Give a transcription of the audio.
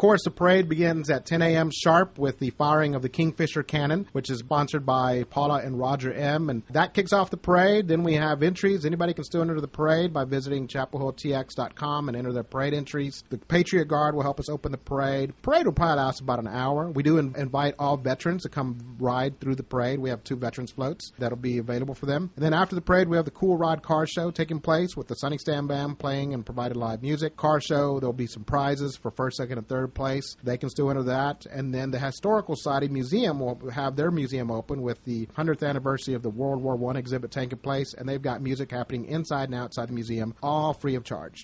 course, the parade begins at 10 a.m. sharp with the firing of the Kingfisher Cannon, which is sponsored by Paula and Roger M. And that kicks off the parade. Then we have entries. Anybody can still enter the parade by visiting chapelhilltx.com and enter their parade entries. The Patriot Guard will help us open the parade. Parade will probably last about an hour. We do invite all veterans to come ride through the parade. We have 2 veterans floats that'll be available for them. And then after the parade, we have the Cool Rod Car Show taking place with the Sunny Stam Band playing and providing live music. Car show, there'll be some prizes for first, second, and third place. They can still enter that. And then the Historical Society Museum will have their museum open with the 100th anniversary of the World War I exhibit taking place, and they've got music happening inside and outside the museum, all free of charge.